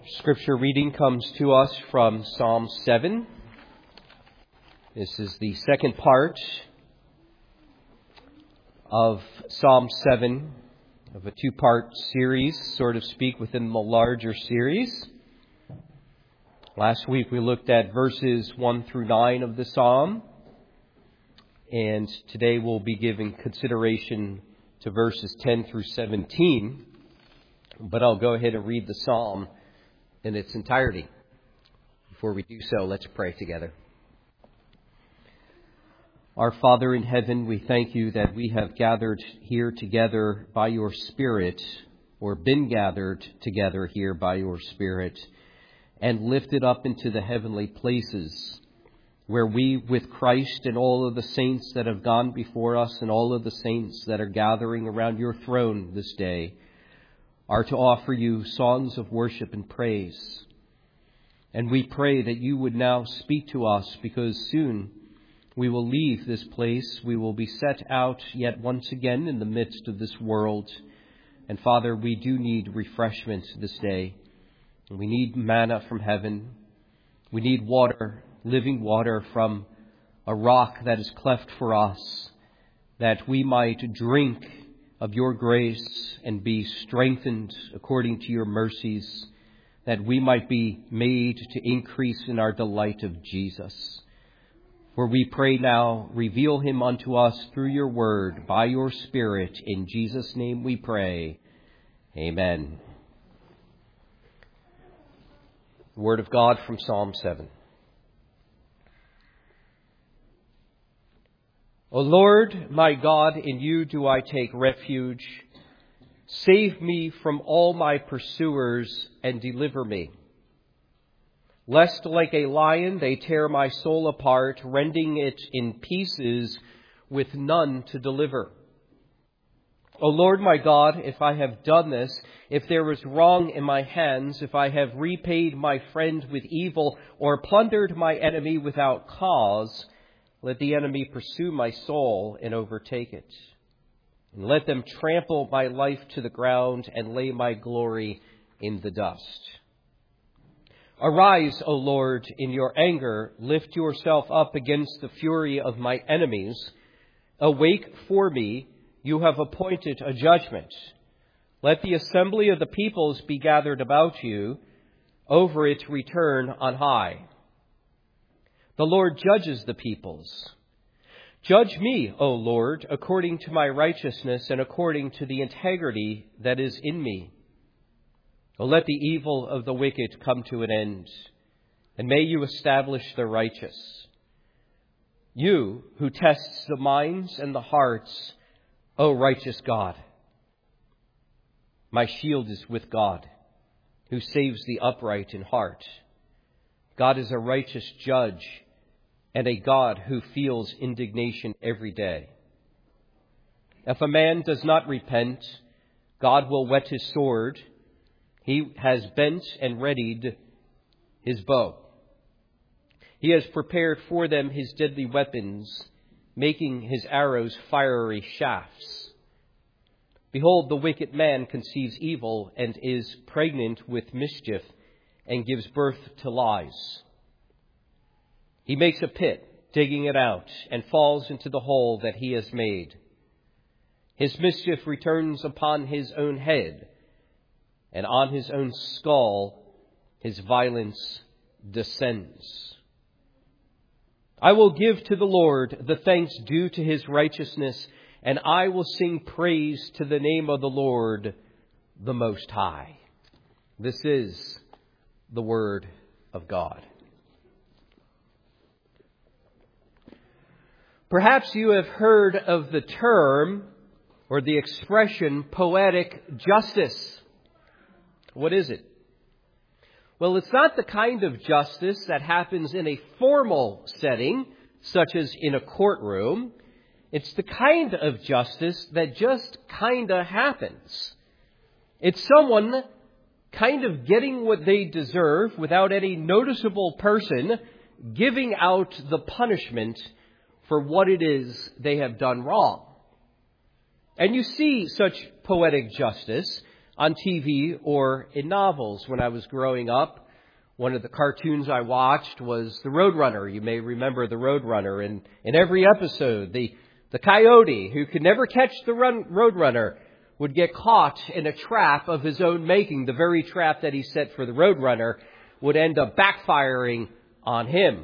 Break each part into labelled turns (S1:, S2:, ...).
S1: Scripture reading comes to us from Psalm 7. This is the second part of Psalm 7, of a two-part series, so to speak, within the larger series. Last week we looked at verses 1 through 9 of the Psalm, and today we'll be giving consideration to verses 10 through 17. But I'll go ahead and read the Psalm in its entirety. Before we do so, let's pray together. Our Father in heaven, we thank you that we have gathered here together by your Spirit, or been gathered together here by your Spirit, and lifted up into the heavenly places, where we, with Christ and all of the saints that have gone before us and all of the saints that are gathering around your throne this day, are to offer you songs of worship and praise. And we pray that you would now speak to us, because soon we will leave this place. We will be set out yet once again in the midst of this world. And Father, we do need refreshment this day. We need manna from heaven. We need water, living water from a rock that is cleft for us, that we might drink of your grace and be strengthened according to your mercies, that we might be made to increase in our delight of Jesus. For we pray now, reveal him unto us through your word, by your Spirit. In Jesus' name we pray. Amen. The word of God from Psalm 7. O Lord, my God, in you do I take refuge. Save me from all my pursuers and deliver me. Lest like a lion they tear my soul apart, rending it in pieces with none to deliver. O Lord, my God, if I have done this, if there is wrong in my hands, if I have repaid my friend with evil or plundered my enemy without cause, let the enemy pursue my soul and overtake it. And let them trample my life to the ground and lay my glory in the dust. Arise, O Lord, in your anger. Lift yourself up against the fury of my enemies. Awake for me. You have appointed a judgment. Let the assembly of the peoples be gathered about you. Over it return on high. The Lord judges the peoples. Judge me, O Lord, according to my righteousness and according to the integrity that is in me. O let the evil of the wicked come to an end, and may you establish the righteous. You who tests the minds and the hearts, O righteous God. My shield is with God, who saves the upright in heart. God is a righteous judge, and a God who feels indignation every day. If a man does not repent, God will whet his sword. He has bent and readied his bow. He has prepared for them his deadly weapons, making his arrows fiery shafts. Behold, the wicked man conceives evil and is pregnant with mischief and gives birth to lies. He makes a pit, digging it out, and falls into the hole that he has made. His mischief returns upon his own head, and on his own skull his violence descends. I will give to the Lord the thanks due to his righteousness, and I will sing praise to the name of the Lord, the Most High. This is the word of God. Perhaps you have heard of the term or the expression poetic justice. What is it? Well, it's not the kind of justice that happens in a formal setting, such as in a courtroom. It's the kind of justice that just kind of happens. It's someone kind of getting what they deserve without any noticeable person giving out the punishment for what it is they have done wrong. And you see such poetic justice on TV or in novels. When I was growing up, one of the cartoons I watched was The Roadrunner. You may remember The Roadrunner. And in every episode, the coyote who could never catch the Roadrunner would get caught in a trap of his own making. The very trap that he set for the Roadrunner would end up backfiring on him.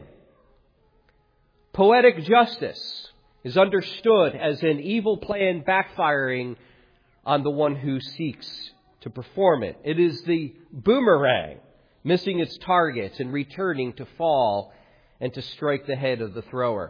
S1: Poetic justice is understood as an evil plan backfiring on the one who seeks to perform it. It is the boomerang, missing its target and returning to fall and to strike the head of the thrower.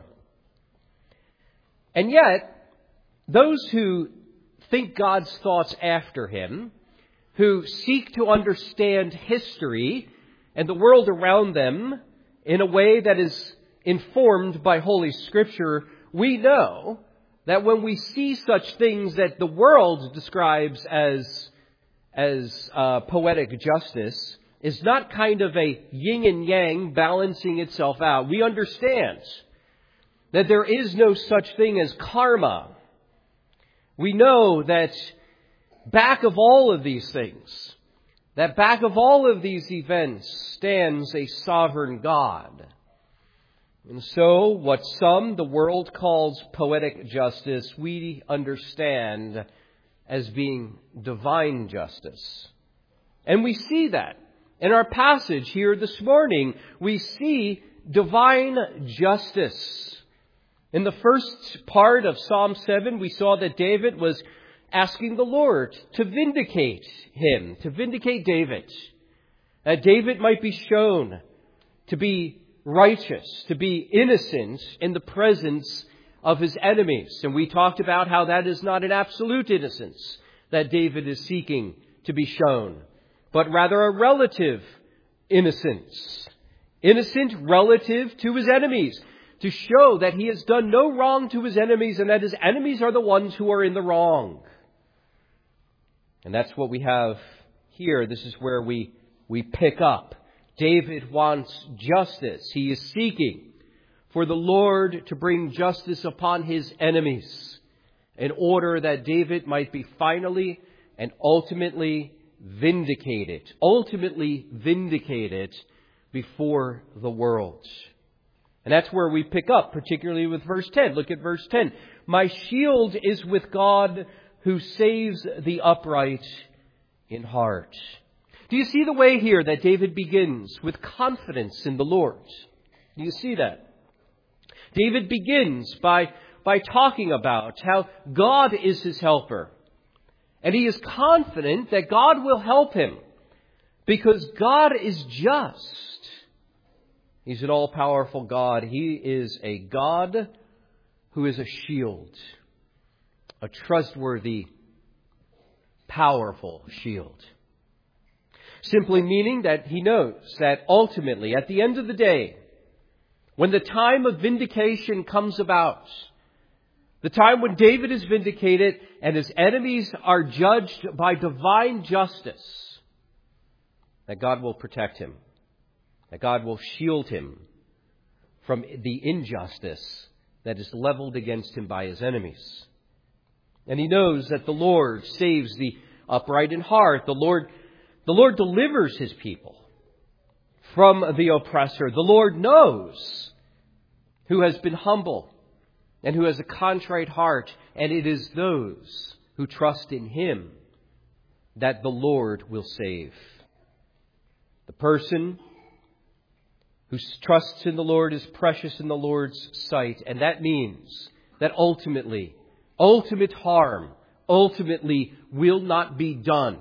S1: And yet, those who think God's thoughts after him, who seek to understand history and the world around them in a way that is informed by Holy Scripture, we know that when we see such things that the world describes as poetic justice, is not kind of a yin and yang balancing itself out. We understand that there is no such thing as karma. We know that back of all of these things, that back of all of these events stands a sovereign God. And so what the world calls poetic justice, we understand as being divine justice. And we see that. In our passage here this morning, we see divine justice. In the first part of Psalm 7, we saw that David was asking the Lord to vindicate him, to vindicate David. That David might be shown to be righteous, to be innocent in the presence of his enemies. And we talked about how that is not an absolute innocence that David is seeking to be shown, but rather a relative innocence. Innocent relative to his enemies, to show that he has done no wrong to his enemies and that his enemies are the ones who are in the wrong. And that's what we have here. This is where we pick up. David wants justice. He is seeking for the Lord to bring justice upon his enemies in order that David might be finally and ultimately vindicated before the world. And that's where we pick up, particularly with verse 10. Look at verse 10. My shield is with God who saves the upright in heart. Do you see the way here that David begins with confidence in the Lord? Do you see that? David begins by talking about how God is his helper. And he is confident that God will help him because God is just. He's an all-powerful God. He is a God who is a shield, a trustworthy, powerful shield. Simply meaning that he knows that ultimately, at the end of the day, when the time of vindication comes about, the time when David is vindicated and his enemies are judged by divine justice, that God will protect him, that God will shield him from the injustice that is leveled against him by his enemies. And he knows that the Lord saves the upright in heart. The Lord delivers his people from the oppressor. The Lord knows who has been humble and who has a contrite heart, and it is those who trust in him that the Lord will save. The person who trusts in the Lord is precious in the Lord's sight, and that means that ultimate harm will not be done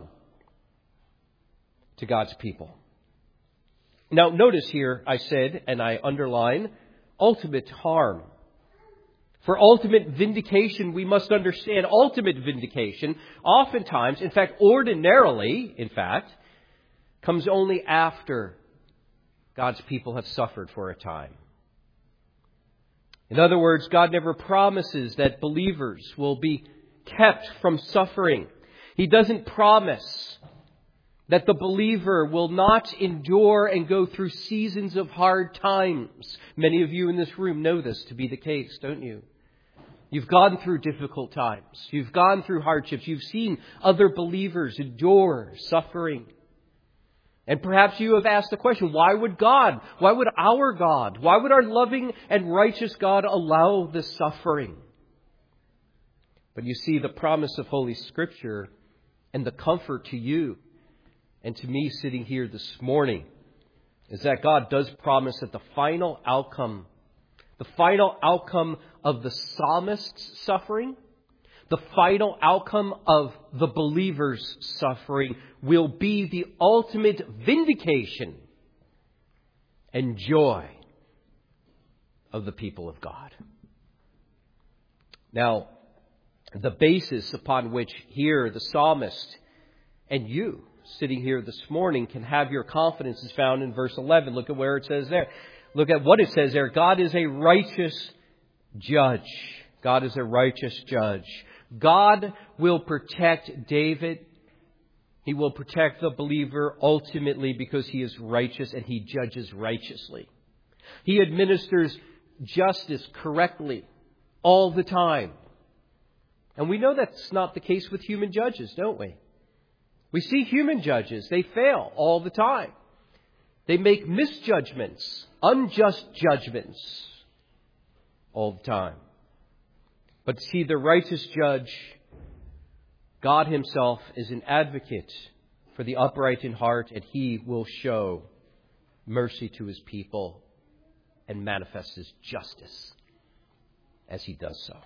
S1: to God's people. Now, notice here I said, and I underline, ultimate harm. For ultimate vindication, we must understand ultimate vindication oftentimes, in fact, ordinarily, comes only after God's people have suffered for a time. In other words, God never promises that believers will be kept from suffering. He doesn't promise that the believer will not endure and go through seasons of hard times. Many of you in this room know this to be the case, don't you? You've gone through difficult times. You've gone through hardships. You've seen other believers endure suffering. And perhaps you have asked the question, why would our God, why would our loving and righteous God allow this suffering? But you see, the promise of Holy Scripture and the comfort to you and to me sitting here this morning is that God does promise that the final outcome of the psalmist's suffering, the final outcome of the believer's suffering will be the ultimate vindication and joy of the people of God. Now, the basis upon which here the psalmist and you sitting here this morning can have your confidence is found in verse 11. Look at where it says there. Look at what it says there. God is a righteous judge. God is a righteous judge. God will protect David. He will protect the believer ultimately because he is righteous and he judges righteously. He administers justice correctly all the time. And we know that's not the case with human judges, don't we? We see human judges. They fail all the time. They make misjudgments, unjust judgments all the time. But see, the righteous judge, God himself, is an advocate for the upright in heart, and he will show mercy to his people and manifest his justice as he does so.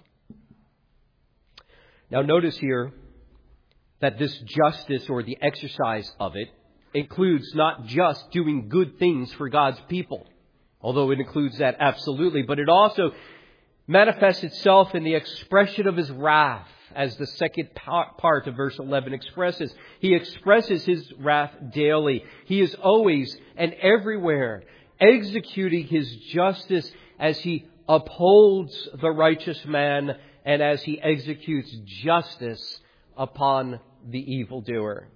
S1: Now notice here that this justice, or the exercise of it, includes not just doing good things for God's people, although it includes that absolutely, but it also manifests itself in the expression of his wrath, as the second part of verse 11 expresses. He expresses his wrath daily. He is always and everywhere executing his justice as he upholds the righteous man and as he executes justice upon the evildoer.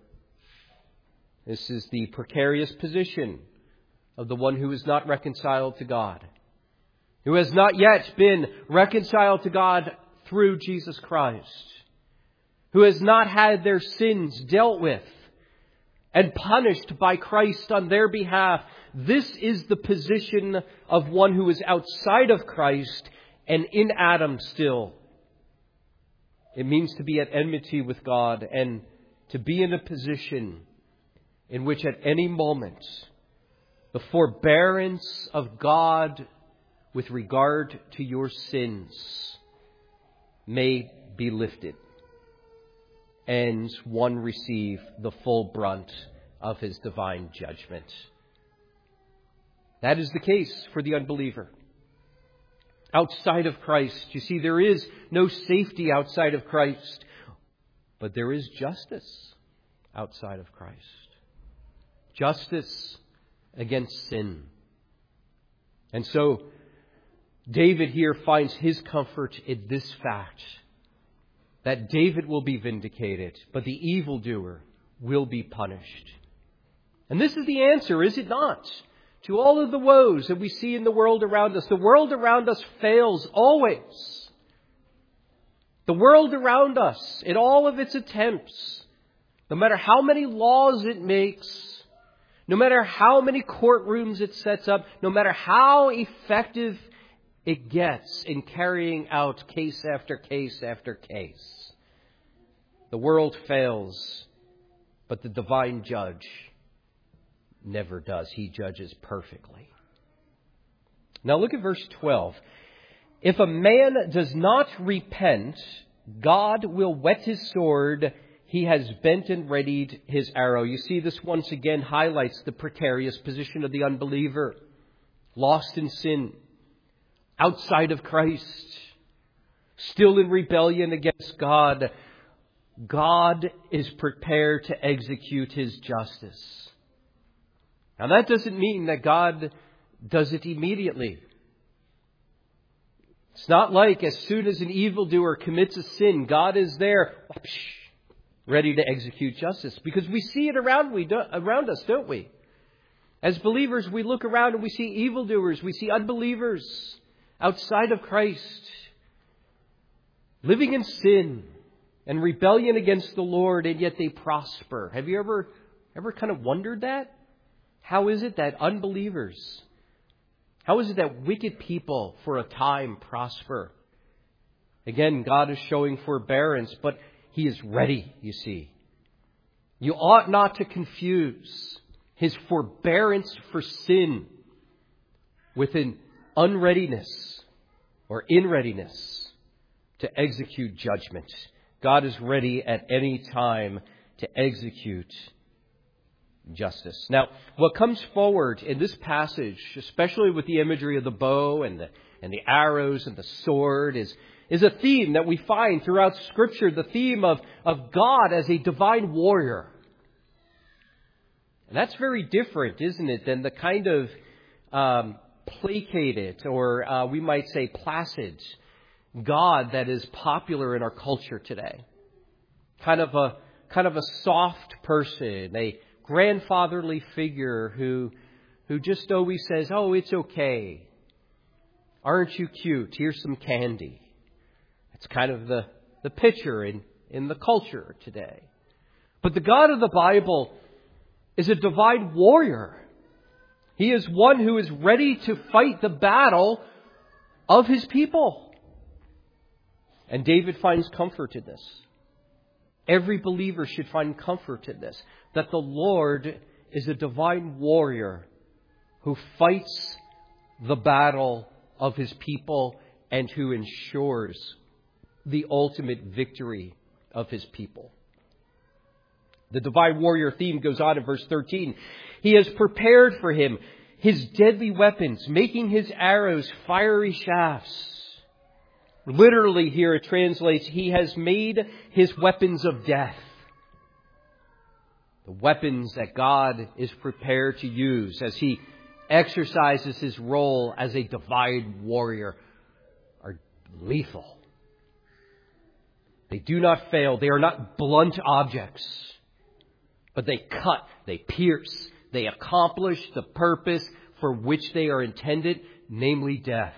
S1: This is the precarious position of the one who is not reconciled to God, who has not yet been reconciled to God through Jesus Christ, who has not had their sins dealt with and punished by Christ on their behalf. This is the position of one who is outside of Christ and in Adam still. It means to be at enmity with God and to be in a position in which at any moment the forbearance of God with regard to your sins may be lifted and one receive the full brunt of his divine judgment. That is the case for the unbeliever. Outside of Christ, you see, there is no safety outside of Christ, but there is justice outside of Christ. Justice against sin. And so, David here finds his comfort in this fact, that David will be vindicated, but the evildoer will be punished. And this is the answer, is it not, to all of the woes that we see in the world around us. The world around us fails always. The world around us, in all of its attempts, no matter how many laws it makes, no matter how many courtrooms it sets up, no matter how effective it gets in carrying out case after case after case, the world fails, but the divine judge never does. He judges perfectly. Now look at verse 12. If a man does not repent, God will whet his sword. He has bent and readied his arrow. You see, this once again highlights the precarious position of the unbeliever, lost in sin, outside of Christ, still in rebellion against God. God is prepared to execute his justice. Now that doesn't mean that God does it immediately. It's not like as soon as an evildoer commits a sin, God is there, ready to execute justice. Because we see it around us, don't we? As believers, we look around and we see evildoers, we see unbelievers outside of Christ. living in sin and rebellion against the Lord, and yet they prosper. Have you ever kind of wondered that? How is it that unbelievers, how is it that wicked people for a time prosper? Again, God is showing forbearance, but He is ready, you see. You ought not to confuse His forbearance for sin with an unreadiness or inreadiness to execute judgment. God is ready at any time to execute justice. Now, what comes forward in this passage, especially with the imagery of the bow and the arrows and the sword, is a theme that we find throughout Scripture, the theme of God as a divine warrior. And that's very different, isn't it, than the kind of placated, or we might say placid, God that is popular in our culture today. Kind of a soft person, a grandfatherly figure who just always says, "Oh, it's okay. Aren't you cute? Here's some candy." It's kind of the picture in the culture today. But the God of the Bible is a divine warrior. He is one who is ready to fight the battle of His people. And David finds comfort in this. Every believer should find comfort in this, that the Lord is a divine warrior who fights the battle of His people and who ensures the ultimate victory of His people. The divine warrior theme goes on in verse 13. He has prepared for him his deadly weapons, making his arrows fiery shafts. Literally here it translates, He has made His weapons of death. The weapons that God is prepared to use as He exercises His role as a divine warrior are lethal. They do not fail. They are not blunt objects. But they cut, they pierce, they accomplish the purpose for which they are intended, namely death.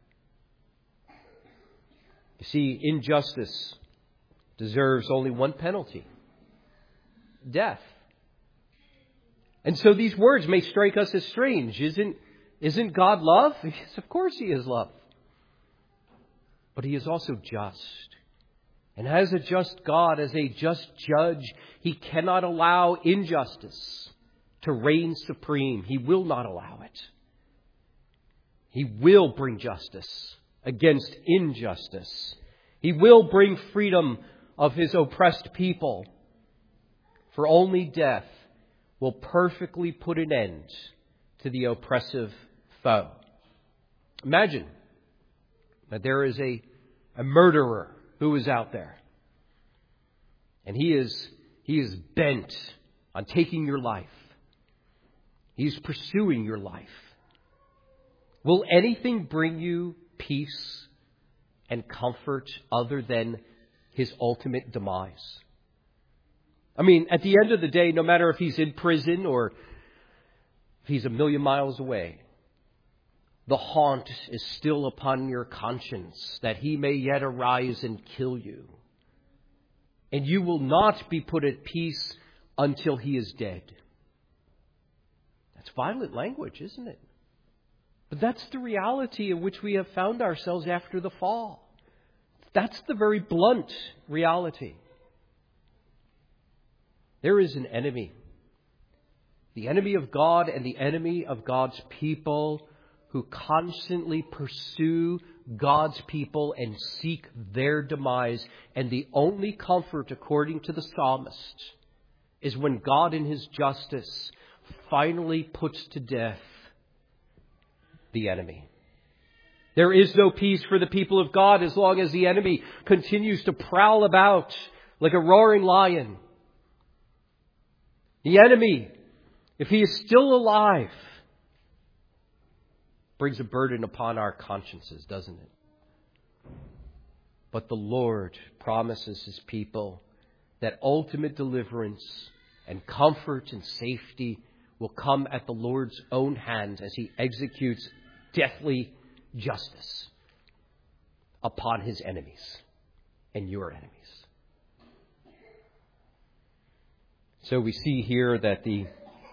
S1: You see, injustice deserves only one penalty: death. And so these words may strike us as strange. Isn't God love? Yes, of course He is love. But He is also just. And as a just God, as a just judge, He cannot allow injustice to reign supreme. He will not allow it. He will bring justice against injustice. He will bring freedom of His oppressed people. For only death will perfectly put an end to the oppressive foe. Imagine that there is a murderer who is out there. And he is bent on taking your life. He's pursuing your life. Will anything bring you peace and comfort other than his ultimate demise? I mean, at the end of the day, no matter if he's in prison or if he's a million miles away, the haunt is still upon your conscience that he may yet arise and kill you. And you will not be put at peace until he is dead. That's violent language, isn't it? But that's the reality in which we have found ourselves after the fall. That's the very blunt reality. There is an enemy. The enemy of God and the enemy of God's people who constantly pursue God's people and seek their demise. And the only comfort, according to the psalmist, is when God in His justice finally puts to death the enemy. There is no peace for the people of God as long as the enemy continues to prowl about like a roaring lion. The enemy, if he is still alive, brings a burden upon our consciences, doesn't it? But the Lord promises His people that ultimate deliverance and comfort and safety will come at the Lord's own hand as He executes deathly justice upon His enemies. and your enemies. So we see here that the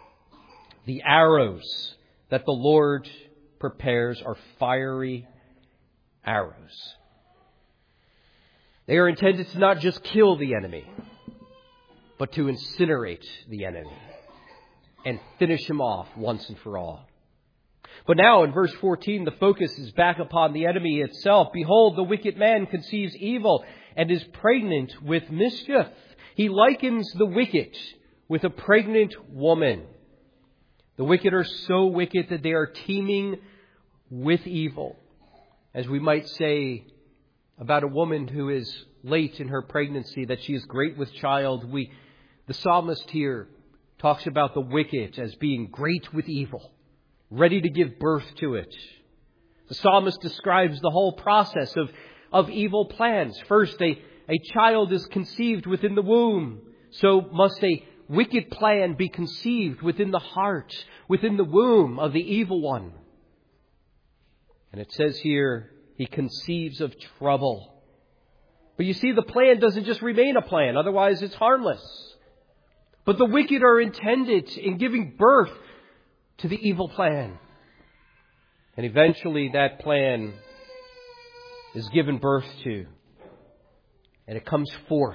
S1: arrows that the Lord prepares are fiery arrows. They are intended to not just kill the enemy, but to incinerate the enemy and finish him off once and for all. But now in verse 14, the focus is back upon the enemy itself. Behold, the wicked man conceives evil and is pregnant with mischief. He likens the wicked with a pregnant woman. The wicked are so wicked that they are teeming with evil. As we might say about a woman who is late in her pregnancy, that she is great with child. The psalmist here talks about the wicked as being great with evil, ready to give birth to it. The psalmist describes the whole process of evil plans. First, a child is conceived within the womb. So must a wicked plan be conceived within the heart, within the womb of the evil one. And it says here, he conceives of trouble. But you see, the plan doesn't just remain a plan. Otherwise, it's harmless. But the wicked are intended in giving birth to the evil plan. And eventually that plan is given birth to. And it comes forth.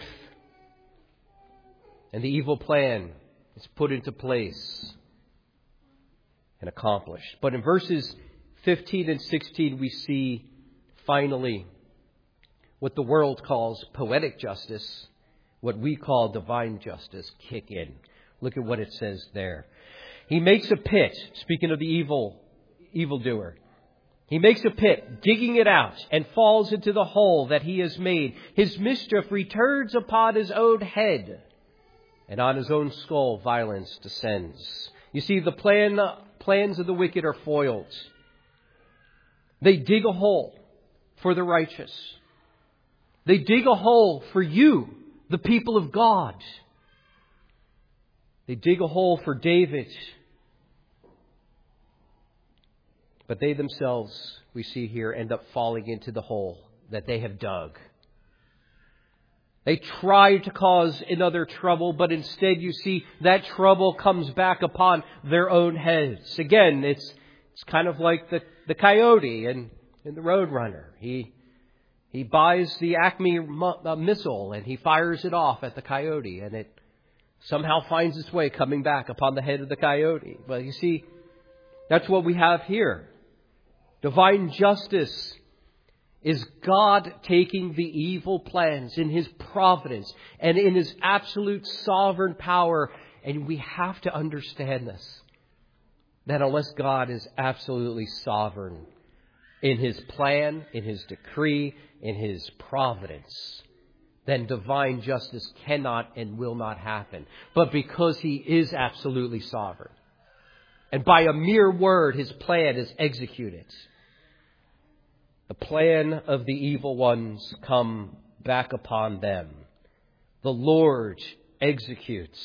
S1: And the evil plan is put into place and accomplished. But in verses 15 and 16, we see finally what the world calls poetic justice, what we call divine justice, kick in. Look at what it says there. He makes a pit, speaking of the evildoer. He makes a pit, digging it out, and falls into the hole that he has made. His mischief returns upon his own head, and on his own skull violence descends. You see, the plans of the wicked are foiled. They dig a hole for the righteous. They dig a hole for you, the people of God. They dig a hole for David. But they themselves, we see here, end up falling into the hole that they have dug. They try to cause another trouble, but instead you see that trouble comes back upon their own heads. Again, it's kind of like the coyote in the Roadrunner. He buys the Acme missile and he fires it off at the coyote, and it somehow finds its way coming back upon the head of the coyote. Well, you see, that's what we have here. Divine justice is God taking the evil plans in His providence and in His absolute sovereign power. And we have to understand this, that unless God is absolutely sovereign in His plan, in His decree, in His providence, then divine justice cannot and will not happen. But because He is absolutely sovereign, and by a mere word His plan is executed, the plan of the evil ones come back upon them. The Lord executes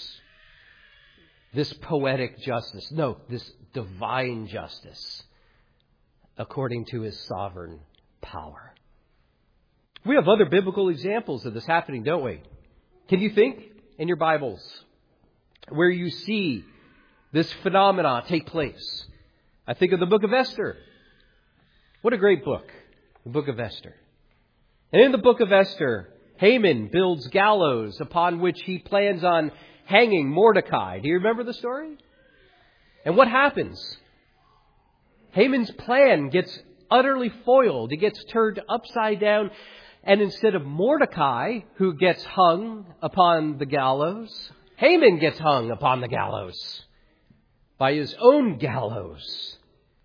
S1: this poetic justice. No, this divine justice according to His sovereign power. We have other biblical examples of this happening, don't we? Can you think in your Bibles where you see this phenomena take place? I think of the book of Esther. What a great book, the book of Esther. And in the book of Esther, Haman builds gallows upon which he plans on hanging Mordecai. Do you remember the story? And what happens? Haman's plan gets utterly foiled. It gets turned upside down. And instead of Mordecai, who gets hung upon the gallows, Haman gets hung upon the gallows by his own gallows.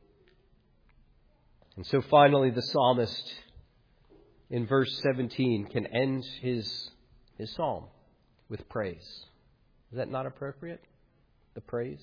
S1: And so finally the psalmist in verse 17 can end his psalm with praise. Is that not appropriate? The praise?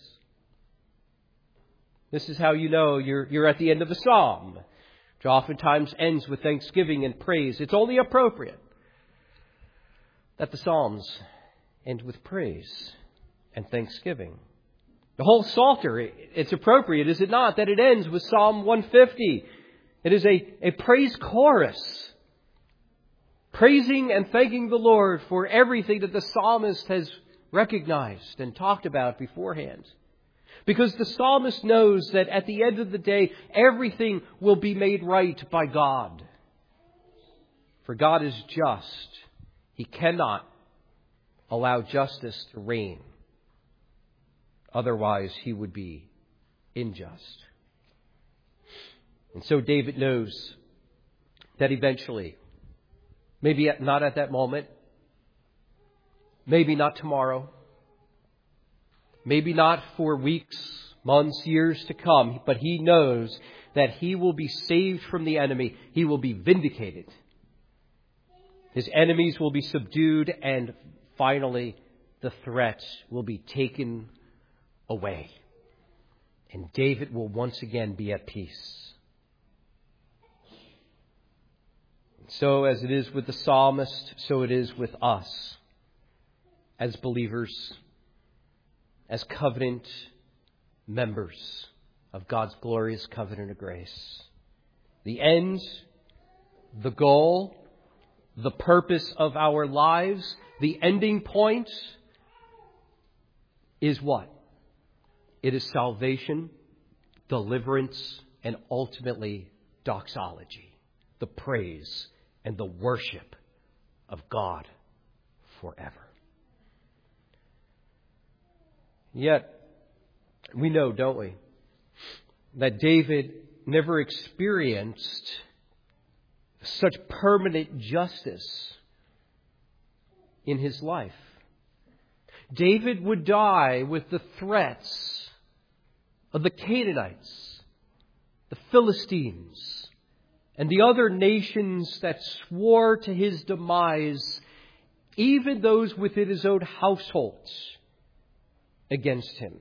S1: This is how you know you're at the end of the psalm, which oftentimes ends with thanksgiving and praise. It's only appropriate that the psalms end with praise and thanksgiving. The whole Psalter, it's appropriate, is it not, that it ends with Psalm 150. It is a praise chorus. praising and thanking the Lord for everything that the psalmist has recognized and talked about beforehand. Because the psalmist knows that at the end of the day, everything will be made right by God. For God is just. He cannot allow justice to reign. Otherwise, he would be unjust. And so David knows that eventually, maybe not at that moment, maybe not tomorrow, maybe not for weeks, months, years to come, but he knows that he will be saved from the enemy. He will be vindicated. His enemies will be subdued, and finally the threat will be taken away. And David will once again be at peace. So as it is with the psalmist, so it is with us as believers, as covenant members of God's glorious covenant of grace. The end, the goal, the purpose of our lives, the ending point is what? It is salvation, deliverance, and ultimately doxology, the praise and the worship of God forever. Yet, we know, don't we, that David never experienced such permanent justice in his life. David would die with the threats of the Canaanites, the Philistines, and the other nations that swore to his demise, even those within his own households, against him.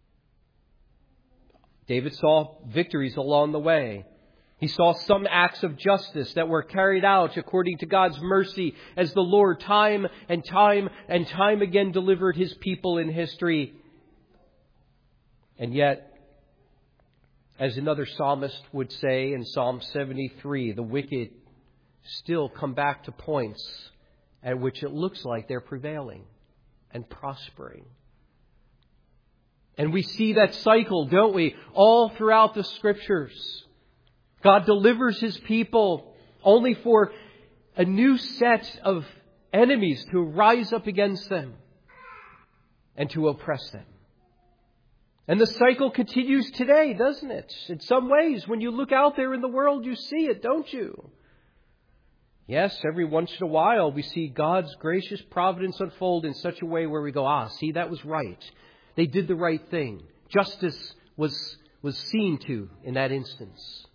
S1: David saw victories along the way. He saw some acts of justice that were carried out according to God's mercy as the Lord time and time again delivered his people in history. And yet, as another psalmist would say in Psalm 73, the wicked still come back to points at which it looks like they're prevailing and prospering. And we see that cycle, don't we, all throughout the Scriptures. God delivers his people only for a new set of enemies to rise up against them and to oppress them. And the cycle continues today, doesn't it? In some ways, when you look out there in the world, you see it, don't you? Yes, every once in a while we see God's gracious providence unfold in such a way where we go, see, that was right. They did the right thing. Justice was seen to in that instance.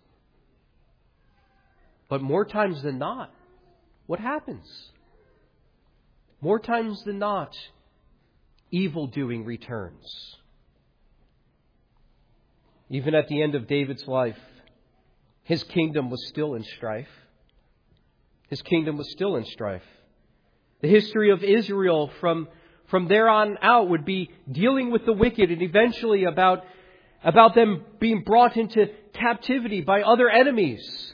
S1: But more times than not, what happens? More times than not, evil doing returns. Even at the end of David's life, his kingdom was still in strife. His kingdom was still in strife. The history of Israel from there on out would be dealing with the wicked, and eventually about them being brought into captivity by other enemies.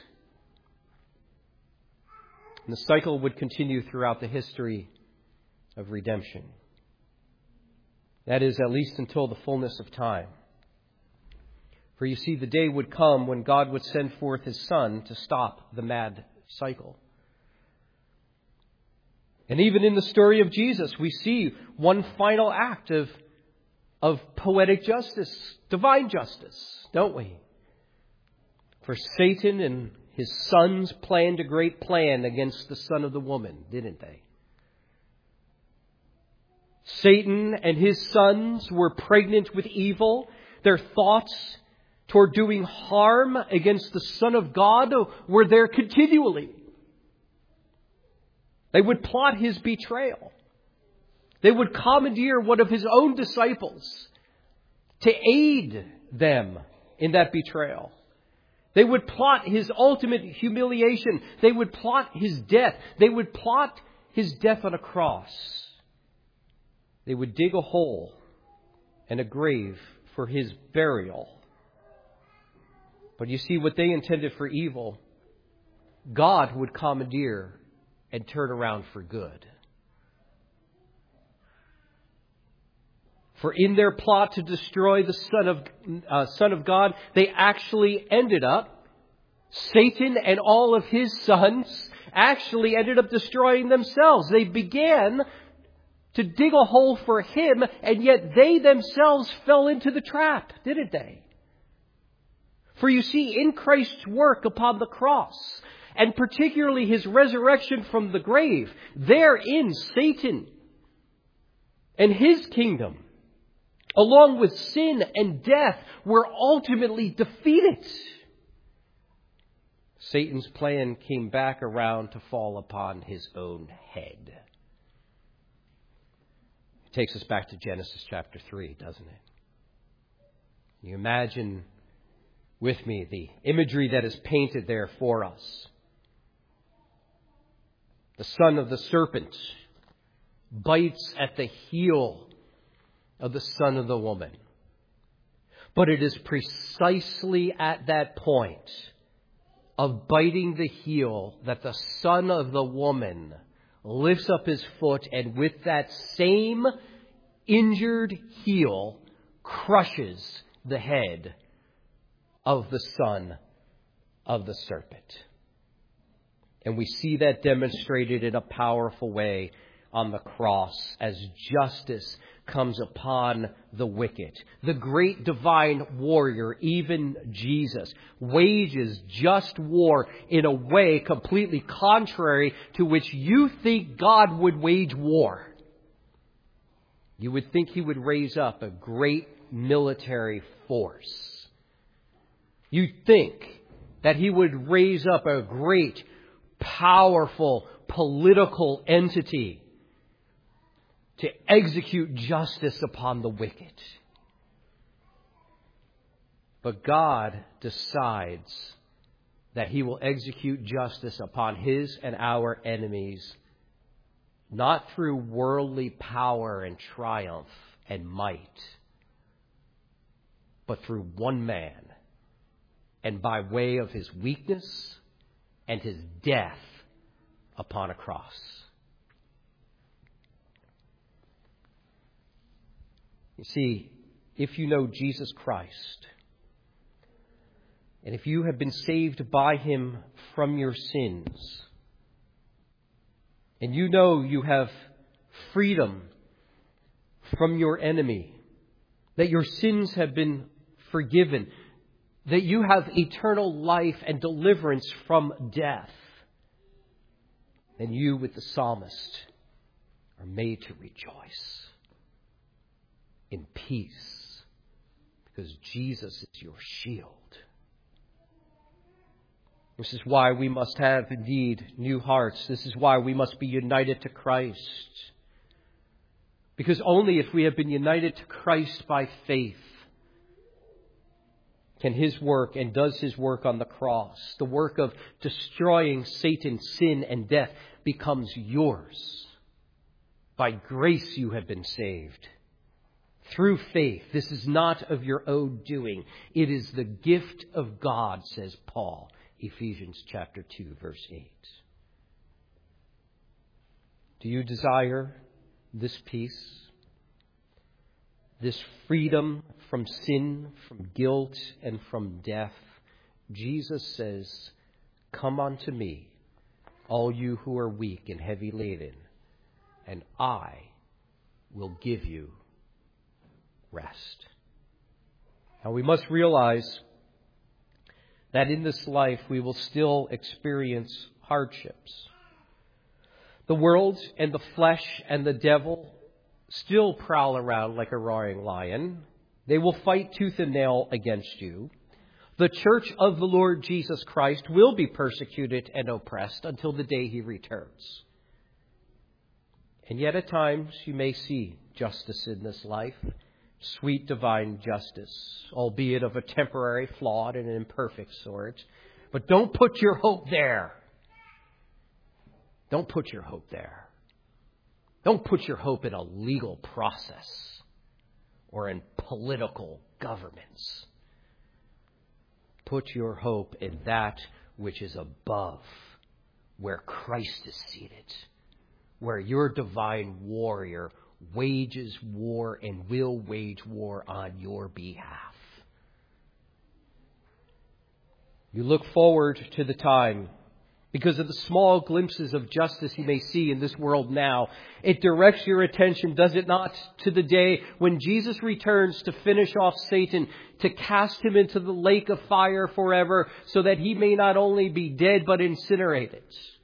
S1: And the cycle would continue throughout the history of redemption. That is, at least until the fullness of time. For you see, the day would come when God would send forth his Son to stop the mad cycle. And even in the story of Jesus, we see one final act of poetic justice, divine justice, don't we? For Satan and his sons planned a great plan against the son of the woman, didn't they? Satan and his sons were pregnant with evil. Their thoughts toward doing harm against the Son of God were there continually. They would plot his betrayal. They would commandeer one of his own disciples to aid them in that betrayal. They would plot his ultimate humiliation. They would plot his death. They would plot his death on a cross. They would dig a hole and a grave for his burial. But you see, what they intended for evil, God would commandeer and turn around for good. For in their plot to destroy the Son of God, they actually ended up, Satan and all of his sons actually ended up destroying themselves. They began to dig a hole for him, and yet they themselves fell into the trap, didn't they? For you see, in Christ's work upon the cross, and particularly his resurrection from the grave, therein Satan and his kingdom, along with sin and death, were ultimately defeated. Satan's plan came back around to fall upon his own head. It takes us back to Genesis chapter 3, doesn't it? You imagine with me the imagery that is painted there for us. The son of the serpent bites at the heel of the son of the woman. But it is precisely at that point of biting the heel that the son of the woman lifts up his foot and with that same injured heel crushes the head of the son of the serpent. And we see that demonstrated in a powerful way on the cross as justice comes upon the wicked. The great divine warrior, even Jesus, wages just war in a way completely contrary to which you think God would wage war. You would think he would raise up a great military force. You'd think that he would raise up a great, powerful political entity to execute justice upon the wicked. But God decides that he will execute justice upon his and our enemies, not through worldly power and triumph and might, but through one man, and by way of his weakness and his death upon a cross. You see, if you know Jesus Christ, and if you have been saved by him from your sins, and you know you have freedom from your enemy, that your sins have been forgiven, that you have eternal life and deliverance from death, then you, with the psalmist, are made to rejoice in peace, because Jesus is your shield. This is why we must have, indeed, new hearts. This is why we must be united to Christ. Because only if we have been united to Christ by faith can his work and does his work on the cross, the work of destroying Satan, sin, and death, becomes yours. By grace you have been saved. Through faith. This is not of your own doing. It is the gift of God, says Paul, Ephesians chapter 2, verse 8. Do you desire this peace? This freedom from sin, from guilt, and from death? Jesus says, "Come unto me, all you who are weak and heavy laden, and I will give you rest." Now we must realize that in this life we will still experience hardships. The world and the flesh and the devil still prowl around like a roaring lion. They will fight tooth and nail against you. The church of the Lord Jesus Christ will be persecuted and oppressed until the day he returns. And yet at times you may see justice in this life. Sweet divine justice, albeit of a temporary, flawed, and imperfect sort. But don't put your hope there. Don't put your hope there. Don't put your hope in a legal process or in political governments. Put your hope in that which is above where Christ is seated, where your divine warrior wages war and will wage war on your behalf. You look forward to the time because of the small glimpses of justice you may see in this world now. It directs your attention, does it not, to the day when Jesus returns to finish off Satan, to cast him into the lake of fire forever, so that he may not only be dead but incinerated.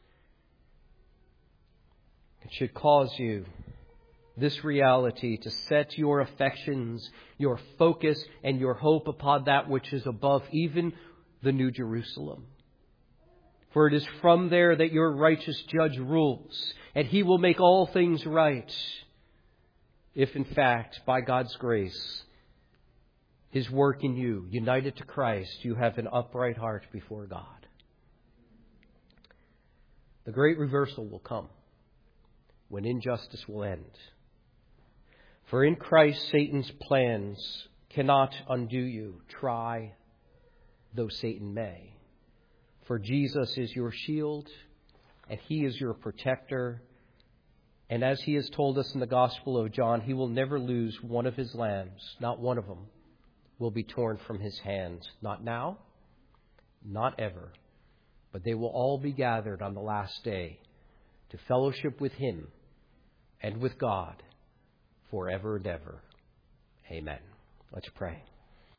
S1: It should cause you, this reality, to set your affections, your focus, and your hope upon that which is above, even the New Jerusalem. For it is from there that your righteous judge rules, and he will make all things right, if in fact, by God's grace, his work in you, united to Christ, you have an upright heart before God. The great reversal will come when injustice will end. For in Christ, Satan's plans cannot undo you, try though Satan may. For Jesus is your shield, and he is your protector. And as he has told us in the Gospel of John, he will never lose one of his lambs. Not one of them will be torn from his hand. Not now, not ever. But they will all be gathered on the last day to fellowship with him and with God forever and ever. Amen. Let's pray.